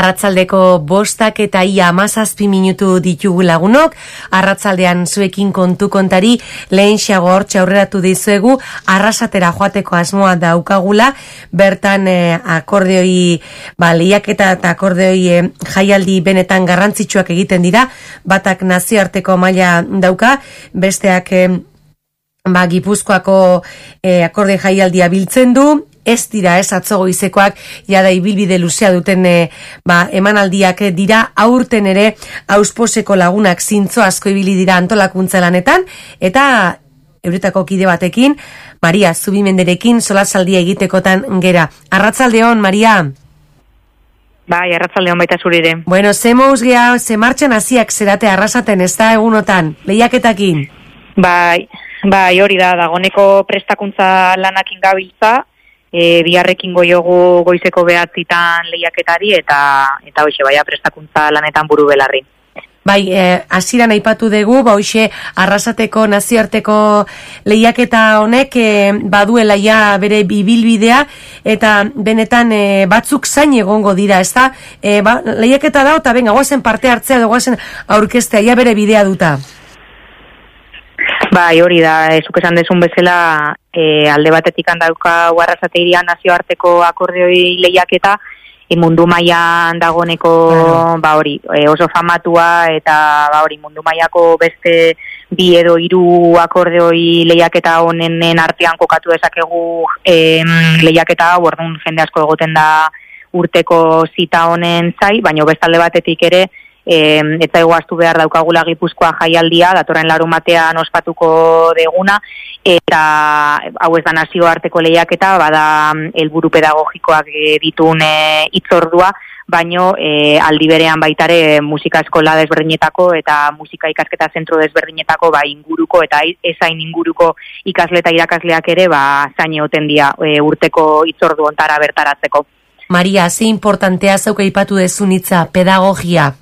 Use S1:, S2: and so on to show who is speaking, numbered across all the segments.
S1: Arratsaldeko 5 eta ia 17 minutu ditugu lagunok. Arratsaldean zuekin kontu kontari lehenxeago hortxe aurreratu dizuegu Arrasatera joateko asmoa daukagula. Bertan akordeoi lehiaketa eta akordeoi jaialdi benetan garrantzitsuak egiten dira. Batak nazioarteko maila dauka, besteak Gipuzkoako akorde jaialdia biltzen du. Ez dira, atzo goizekoak, jada ibilbide luzea duten emanaldiak dira, aurten ere ausposeko lagunak zintzo asko ibili dira antolakuntza lanetan, eta euretako kide batekin, Maria Zubimenderekin solasaldia egitekotan gera. Arratsaldeon, Maria?
S2: Bai, arratsaldeon baita zurire.
S1: Bueno, ze mouzgea, ze martxan hasiak zerate Arrasaten, ez da egunotan, lehiaketakin?
S2: Bai, hori da, dagoneko prestakuntza lanakin gabiltza, biharrekin goiogu goizeko 9:00 lehiaketari eta hoxe prestakuntza lanetan buru belarri.
S1: Bai, hasieran aipatu dugu, hoxe Arrasateko nazioarteko lehiaketa honek baduela ja bere ibilbidea eta benetan batzuk zain egongo dira, ezta? Lehiaketa da eta benga, goazen parte hartzea edo goazen aurkeztea, ja bere bidea duta.
S2: Bai, hori da, zuk esan desun bezala, alde batetik handauka Arrasate hirian nazioarteko akordeoi lehiaketa, mundu mailan dagoneko oso famatua eta mundu mailako beste 2 edo 3 akordeoi lehiaketa honenen artean kokatu dezakegu lehiaketa hau, orduan jende asko egoten da urteko zita honen zai, baina beste alde batetik ere eta egoaztu behar daukagula Gipuzkoa jaialdia, datorren larumatean ospatuko deguna, eta hau ez da nazioarteko lehiaketa, bada helburu pedagogikoak ditun hitzordua, baino aldi berean baitare musika eskola desberdinetako eta musika ikasketa zentro desberdinetako inguruko eta ezain inguruko ikasle eta irakasleak ere zain egoten dira urteko hitzordu ontara bertaratzeko.
S1: Maria, ze importantea zauka aipatu dezun hitza, pedagogia?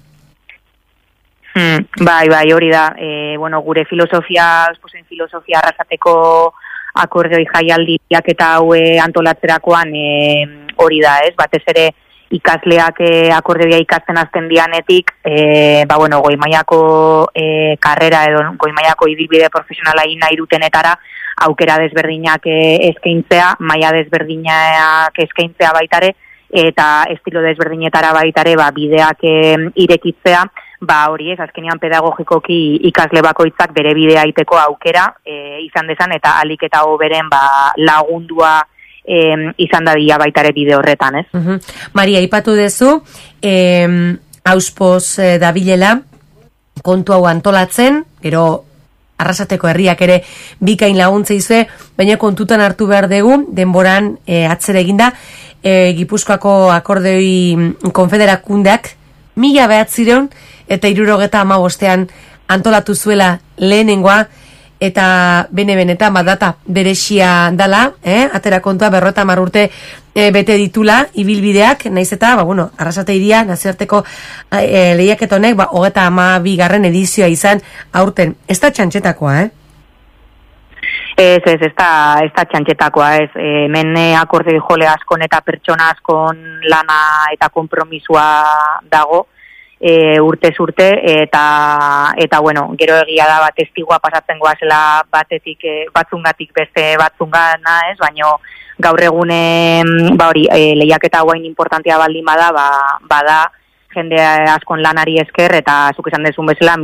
S2: Bai, hori da. Gure filosofia Arrasateko akordeoi jaialdiak eta hau antolatzerakoan hori da, ez? Batez ere ikasleak akordeoia ikasten hasten dianetik, goi mailako karrera edo goi mailako ibilbide profesionala egin nahi dutenetara aukera desberdinak eskaintzea, maila desberdinak eskaintzea baitare, eta estilo desberdinetara baitare bideak irekitzea, hori ez, azkenean pedagogikoki ikasle bakoitzak bere bidea iteko aukera izan dezan, eta alik eta hoberen lagundua izan dadila baitare bide horretan, ez?
S1: Maria, aipatu dezu, auspoz dabilela, kontu hau antolatzen, gero Arrasateko herriak ere bikain laguntza izue, baina kontutan hartu behar dugu, denboran atzera eginda, Gipuzkoako akordeoi konfederakundeak 1900 eta 1975 antolatu zuela lehenengoa, eta benetan data beresia dala, atera kontua 50 urte bete ditula ibilbideak, naiz eta, Arrasate hiria nazioarteko lehiaketa honek 32. edizioa izan aurten. Ez da txantxetakoa,
S2: Ez da txantxetakoa, ez. Hemen akordei jole askon eta pertsona askon lana eta konpromisua dago, urtez urte, eta gero egia da testigua pasatzen goazela batzungatik beste batzungana, ez, baino gaur egunen lehiaketa guain importantea baldin bada jende askon lanari esker, eta zuk esan dezun bezala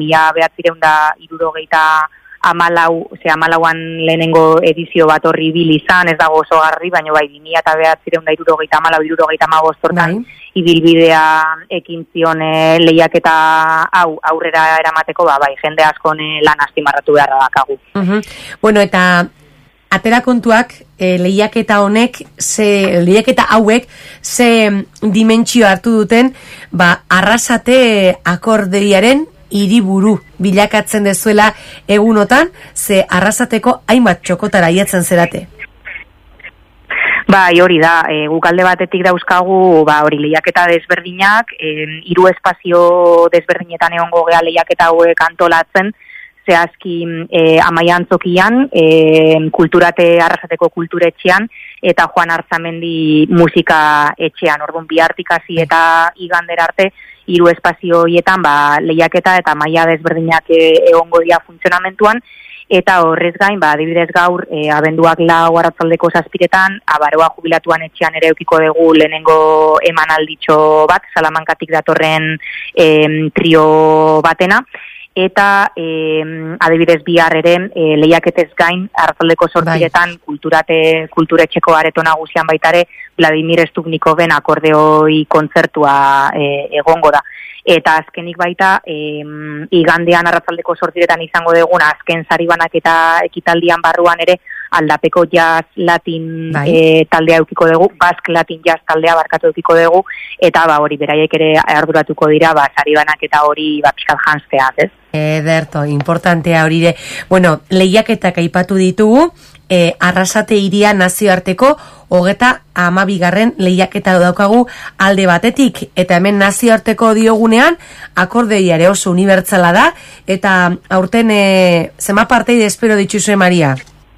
S2: 1974an lehenengo edizio bat horri bil izan, ez dago oso garri, baina 1974-1975 hortan ibilbidea ekin zion lehiaketa hau aurrera eramateko, jende askon lan azpimarratu beharra dakagu.
S1: Eta atera kontuak lehiaketa hauek ze dimentsio hartu duten, Arrasate akordeoiaren hiriburu bilakatzen dezuela egunotan, ze Arrasateko hainbat txokotara aiatzen zerate.
S2: Bai, hori da, guk alde batetik dauzkagu, lehiaketa desberdinak, 3 espazio desberdinetan egongo gea lehiaketa hauek antolatzen, zehazki Amaia Antzokian, Arrasateko kulturetxean, eta Juan Arzamendi musika etxean. Orduan bihartik hasi eta igandera arte 3 espazio horietan lehiaketa eta maila desberdinak egongo dira funtzionamentuan. Eta horrez gain, adibidez gaur, abenduak 4 arratsaldeko 7etan, Abaroa jubilatuan etxean ere eukiko dugu lehenengo emanalditxo bat, Salamankatik datorren trio batena. Eta adibidez bihar ere lehiaketez gain, arratsaldeko 8etan kulturetxeko areto nagusian baitare Vladimir Stupnikoven akordeoi kontzertua egongo da. Eta azkenik baita, igandean arratsaldeko 8etan izango duguna, azken saribanak eta ekitaldian barruan ere, Aldapeko jazz latin taldea eukiko dugu, Basque Latin jazz taldea barkatu eukiko dugu, eta hori beraiek ere arduratuko dira, saribanak eta hori pixkat janztea, ez?
S1: Ederto, importantea hori ere. Bueno, lehiaketak aipatu ditugu, Arrasate Hiria nazioarteko 32. lehiaketa daukagu alde batetik, eta hemen nazioarteko diogunean akordeiare oso unibertsala da, eta aurten zema parteide espero dituzue, Maria?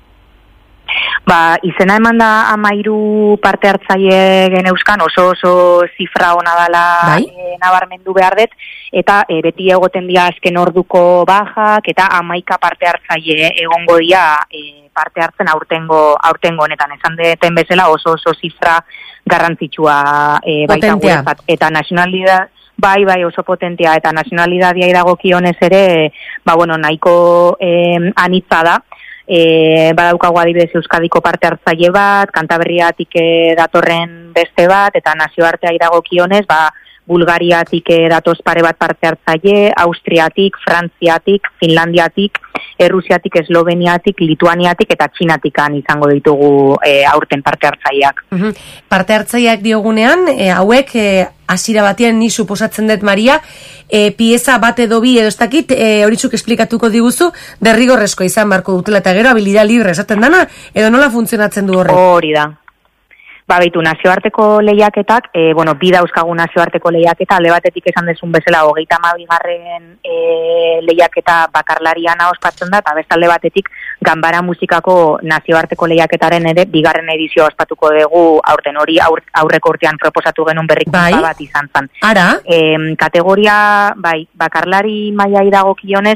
S2: Izena eman da 13 parte hartzaile geneuzkan, oso zifra ona dela nabarmendu behar dut, eta beti egoten dira azken orduko bajak, eta 11 parte hartzaile egongo dira parte hartzen aurtengo honetan. Esan deten bezala oso zifra garrantzitsua baita guretzat. Eta nazionalidad, bai oso potentea, eta nazionalidadia idagokionez ere, nahiko anitza da. Badaukagu adibidez Euskadiko parte hartzaile bat, Kantaberriatik datorren beste bat, eta nazioartea iragokionez, Bulgariatik datoz pare bat parte hartzaile, Austriatik, Frantziatik, Finlandiatik, Errusiatik, Esloveniatik, Lituaniatik eta Txinatikan izango ditugu aurten parte hartzaileak.
S1: Parte hartzaileak diogunean, hauek hasiera batean ni suposatzen dut, Maria, pieza bat edo bi edo ez dakit, horitzuk esplikatuko diguzu, derrigorrezko izan barko dutela eta gero habilidad libre esaten dana, edo nola funtzionatzen du horrek?
S2: Hori da. Baitu, nazioarteko lehiaketak, bi dauzkagu nazioarteko lehiaketa, alde batetik esan dezun bezala 32. Lehiaketa bakarlariana ospatzen da, eta bestalde batetik Ganbara musikako nazioarteko lehiaketaren ere 2. edizioa ospatuko dugu aurten, hori aurreko urtean proposatu genuen berrikuntza bat izan zen.
S1: Ara?
S2: Kategoria, bakarlari mailai dagokionez,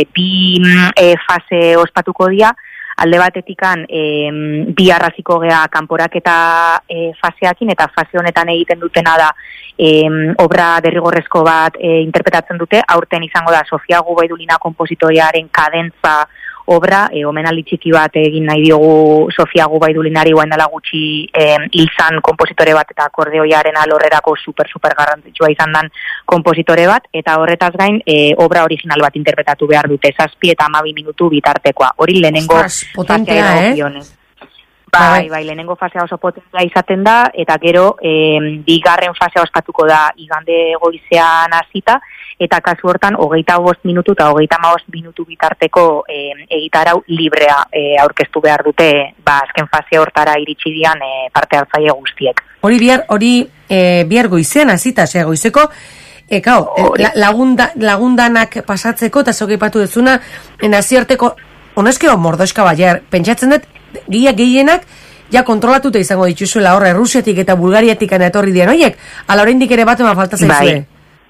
S2: 2 fase ospatuko dira. Alde batetikan bi arraziko gea kanporaketa faseakin, eta fase honetan egiten dutena da obra derrigorrezko bat interpretatzen dute. Aurten izango da Sofia Gubaidulina konpositorearen Kadentza obra, omenaldi txiki bat egin nahi diogu Sofia Gubaidulinari, guain dela gutxi izan konpositore bat eta akordeoiaren alorrerako super garrantzitsua izan dan konpositore bat, eta horretaz gain obra original bat interpretatu behar dute, 7 eta 12 minutu bitartekoa. Hori lehenengo
S1: potentea,
S2: Bai, lehenengo fasea oso potentea izaten da, eta gero 2. fasea ospatuko da igande goizean hasita, eta kasu hortan 25 minutu eta 35 minutu bitarteko egitarau librea aurkeztu behar dute, azken fase hortara iritsi dian parte hartzaile guztiek.
S1: Hori bihar goizean hasita, goizeko lagundanak pasatzeko, eta zogipatu dezuna, nazioarteko, honezkeo mordoska baiar, pentsatzen dut, gehienak, kontrolatuta izango dituzuela horre, Rusiatik eta Bulgariatik etorri dian horiek, ala oraindik ere bat ema falta zaizue.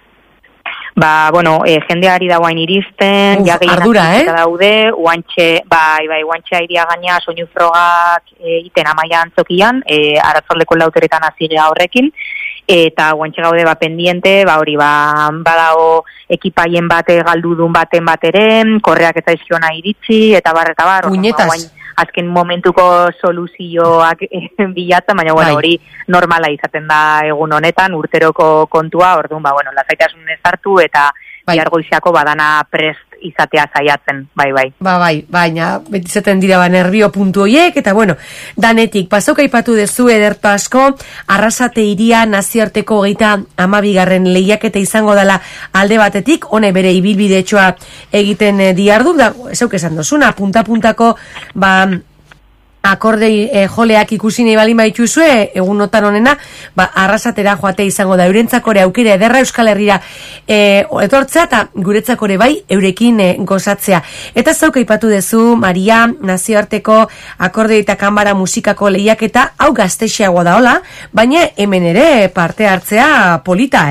S2: Jendeari da guain iristen,
S1: ardura,
S2: daude, guantxe airia gaina soinu frogak iten Amaia Antzokian, arratzaldeko 4etan hasirea horrekin, eta guantxe gaude pendiente, hori badago ekipaien bate galdudun baten bateren, korreak eta izkiona iritsi, eta bar, azken momentuko soluzioak bilatzen, baina hori normala izaten da egun honetan, urteroko kontua, orduan, lasaitasun ez hartu, eta bihar goiziako badana prest izatea saiatzen, bai.
S1: Baina, betizaten dira nervio puntu hoiek, eta danetik, pasoka ipatu dezu ederto asko, Arrasate Hiria nazioarteko 32. lehiaketa izango dela alde batetik, hone bere ibilbidetxoa egiten diardu, da, esauk esan dozuna, punta-puntako, akordei joleak ikusi nahi balin baituzue, egunotan honena, arrasatera joate izango da, eurentzakore aukera ederra Euskal Herrira etortzea, eta guretzakore bai, eurekin gozatzea. Eta zauk aipatu dezu, Maria, nazioarteko akordei eta kanbara musikako lehiaketa, hau gaztexeagoa da hola, baina hemen ere parte hartzea polita,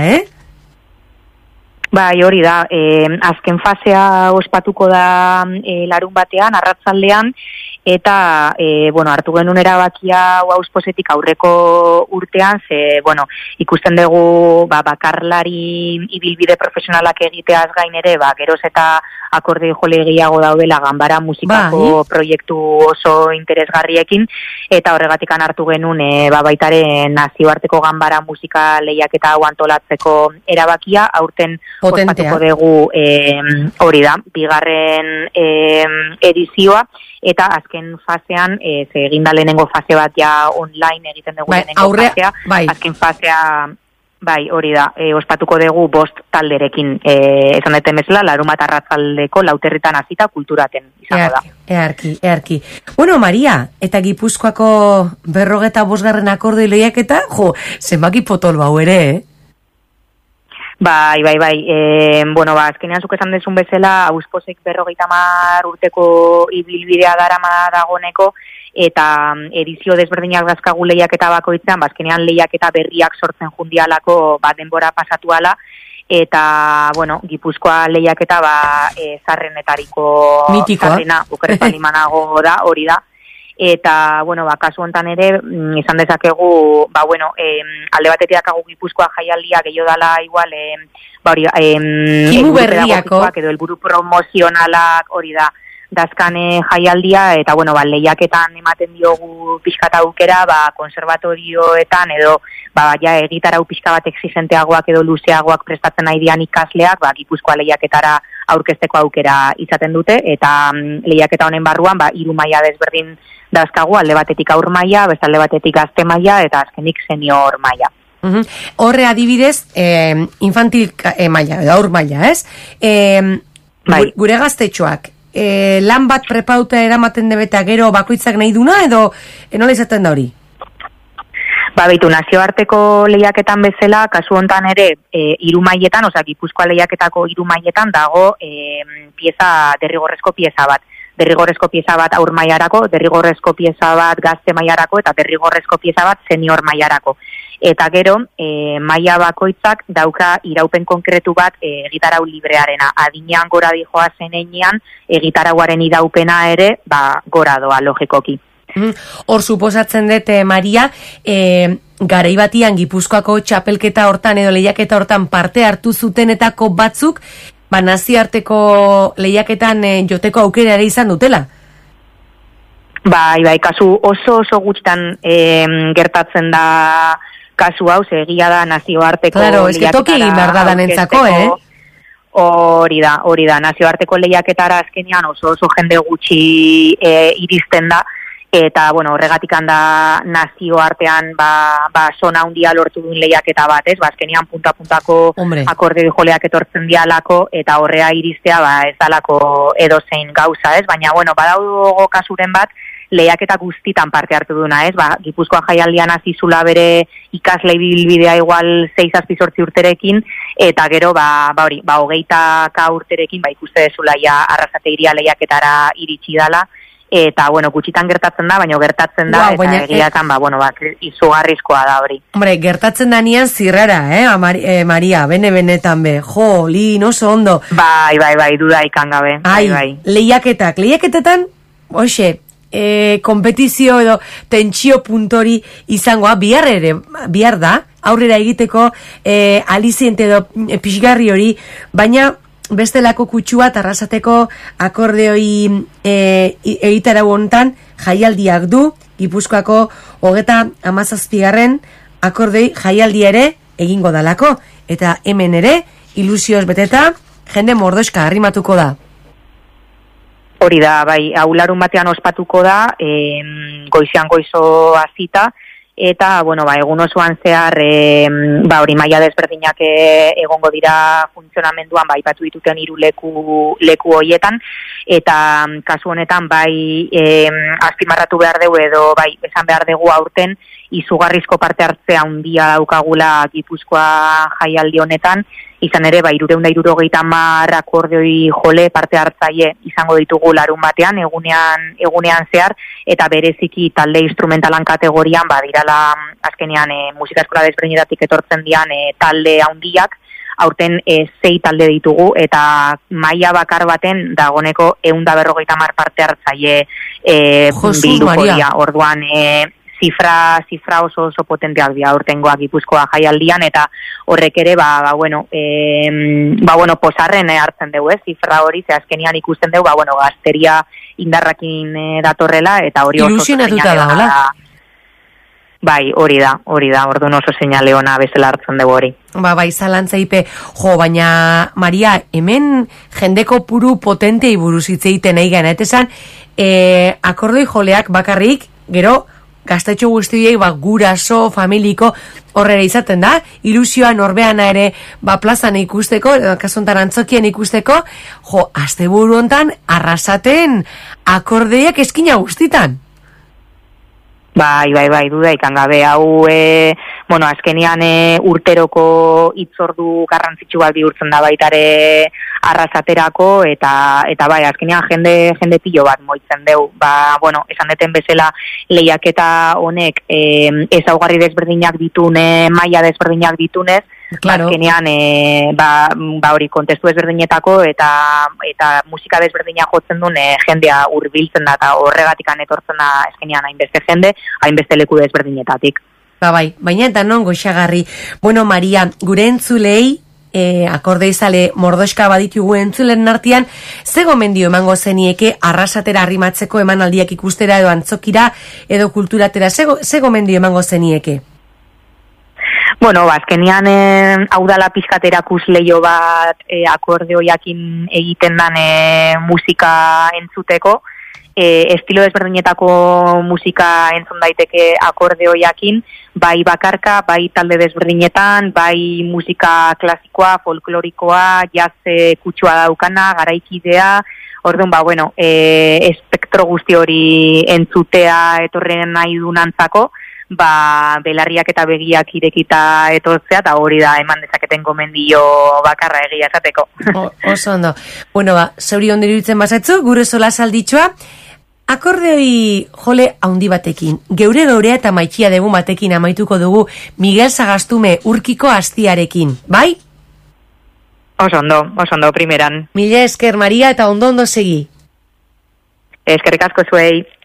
S2: Bai, hori da, azken fasea ospatuko da larun batean, arratzaldean, eta, hartu genuen erabakia auspozetik aurreko urtean, ikusten dugu, bakarlari ibilbide profesionalak egiteaz gain ere, geroz eta akorde jole gehiago daudela ganbara musikako proiektu oso interesgarriekin, eta horregatikan hartu genuen, baitaren nazioarteko ganbara musika lehiaketa hau antolatzeko erabakia, aurten ospatuko dugu hori da, bigarren edizioa, eta azken fasean, eginda lehenengo fase bat ja online egiten dugu lehenengo fasea, azken fasea, hori da, ospatuko dugu 5 talderekin, esan deten bezala, larunbat arratzaldeko lauterritan hasita kulturaten izango da.
S1: Earki. Bueno, Maria, eta Gipuzkoako 45. akordoi lehiaketa, zenbaki potol bau ere,
S2: Bai. Azkenean zuk esan dezun bezala, ausposek 50 urteko ibilbidea darama dagoneko, eta edizio desberdinak dazkagu lehiaketa bakoitzean, azkenean lehiaketa berriak sortzen jundialako denbora pasatuala, eta, Gipuzkoa lehiaketa zarrenetariko zarrena, okerretan imanago da, hori da. Eta, kasu hontan ere, izan dezakegu, alde batetik dakagu Gipuzkoa jaialdia gehiago dala igual,
S1: Kimu berriako,
S2: edo helburu promozionalak hori da, dazkane jaialdia, eta, lehiaketan ematen diogu pixkat aukera, konservatorioetan, edo, egitarau pixka bat exigenteagoak edo luzeagoak prestatzen nahi dian ikasleak, Gipuzkoa lehiaketara aurkezteko aukera izaten dute, eta lehiaketa honen barruan, 3 maila desberdin dazkagu, alde batetik aur maila, beste alde batetik gazte maila, eta azkenik senior maila.
S1: Horre adibidez, infantil maila, edo aur maila, ez? Gure gaztetxoak, lan bat prepauta eramaten debeta gero bakoitzak nahi duna, edo nola izaten da hori?
S2: Beitu, nazioarteko lehiaketan bezala, kasu hontan ere, 3 mailetan, Gipuzkoa lehiaketako 3 mailetan dago derrigorrezko pieza bat. Derrigorrezko pieza bat aur mailarako, derrigorrezko pieza bat gazte mailarako, eta derrigorrezko pieza bat senior mailarako. Eta gero, maila bakoitzak dauka iraupen konkretu bat egitarau librearena. Adinean gora dijoa zenean, egitarauaren iraupena ere, gora doa logikoki.
S1: Hor suposatzen dut, Maria, garai batian Gipuzkoako txapelketa hortan edo lehiaketa hortan parte hartu zutenetako batzuk, nazioarteko lehiaketan joteko aukera ere izan dutela?
S2: Bai, kasu oso gutxitan gertatzen da kasu hau, egia da nazioarteko
S1: lehiaketara. Claro, eske toki egin behar da danentzako,
S2: Hori da, nazioarteko lehiaketara azkenean oso jende gutxi iristen da, eta, horregatik handa nazioartean, zona handia lortu duen lehiaketa bat, ez? Azkenean punta-puntako akorde joleak etortzen dialako, eta horrea iristea, ez dalako edozein gauza, ez? Baina, badaugo kasuren bat, lehiaketa guztitan parte hartu duna, ez? Gipuzkoa jaialdian azizula bere ikasle bilbidea igual 6-8 urterekin, eta gero, 20 urterekin, ikuste dezula ja arrasateiria lehiaketara iritsi dala, eta, gutxitan gertatzen da, baina gertatzen da, eta egiatan, izugarrizkoa da hori.
S1: Hombre, gertatzen da nian zirrara, Maria, benetan be, oso ondo.
S2: Bai, duda ikan gabe.
S1: Bai. Lehiaketetan, kompetizio edo tentsio puntori izangoa, bihar da, aurrera egiteko aliziente edo pixgarri hori, baina bestelako kutsua arrasateko akordeoi egitarau hontan jaialdiak du, Gipuzkoako 37. akordei jaialdi ere egingo dalako, eta hemen ere ilusioz beteta jende mordoska arrimatuko da.
S2: Hori da, hau larun batean ospatuko da, goizean goizo hasita, eta, bueno, egun osoan zehar, hori maila desberdinak egongo dira funtzionamenduan, aipatu dituten 3 leku hoietan, eta kasu honetan, azpimarratu behar dugu edo, esan behar dugu aurten, izugarrizko parte hartzea handia daukagula Gipuzkoa jaialdi honetan, izan ere, 370 akordeoi jole parte hartzaile izango ditugu larun batean, egunean zehar, eta bereziki talde instrumentalan kategorian, dirala azkenean musika eskola desberdinetatik etortzen dian talde handiak, aurten 6 talde ditugu, eta maila bakar baten dagoneko 150 parte hartzaile bilduko dira, orduan zifra oso potenteak dira aurtengoak Gipuzkoa jaialdian, eta horrek ere, posarren hartzen dugu, zifra hori, ze azkenian ikusten dugu, gazteria indarrakin datorrela, eta hori oso
S1: ilusionatuta da, hola?
S2: Bai, hori da, orduan oso seinale ona bezala hartzen dugu hori.
S1: Zalantza ipe, baina, Maria, hemen jendeko puru potentei buruz hitz egiten nahi gana, eta esan, akordoi joleak bakarrik, gero, gaztetxo guztiei guraso, familiko horrela izaten da, ilusioa norbeana ere plazan ikusteko, kasuntan antzokien ikusteko, asteburu hontan arrasaten akordeiak eskina guztitan.
S2: Bai, duda ikan gabe, hau, azkenian urteroko hitzordu garrantzitsu bat bihurtzen da baitare arrasaterako, eta azkenian jende pilo bat moitzen deu. Esan deten bezala lehiaketa honek ezaugarri desberdinak ditune, maila desberdinak ditunez,
S1: claro.
S2: Azkenean, hori kontestu desberdinetako eta musika desberdinak jotzen duen jendea hurbiltzen da, eta horregatikan etortzen da azkenean hainbeste jende, hainbeste leku desberdinetatik.
S1: Baina eta non goxagarri. Bueno, Maria, gure entzulei, akordeizale mordoska baditugu entzulen artean, ze gomendio emango zenieke arrasatera arrimatzeko emanaldiak ikustera edo antzokira edo kulturatera, ze gomendio emango zenieke?
S2: Azkenian hau dala pizkaterakus leio bat akordeoiakin egiten dan musika entzuteko, estilo desberdinetako musika entzun daiteke akordeoiakin, bai bakarka, bai talde desberdinetan, bai musika klasikoa, folklorikoa, jazz kutsua daukana, garaikidea, orduan, espektro guzti hori entzutea etorren nahi dunantzako, belarriak eta begiak irekita etortzea, eta hori da eman dezaketen gomendio bakarra egia esateko.
S1: Oso ondo. Zeuri ondo iruditzen bazatzu, gure sola salditxoa, akordeoi jole haundi batekin, geurea eta maitxia dugu batekin amaituko dugu Miguel Sagastume urkiko astiarekin, bai?
S2: Oso ondo, primeran.
S1: Mila esker, Maria, eta ondo segi.
S2: Eskerrik asko zuei.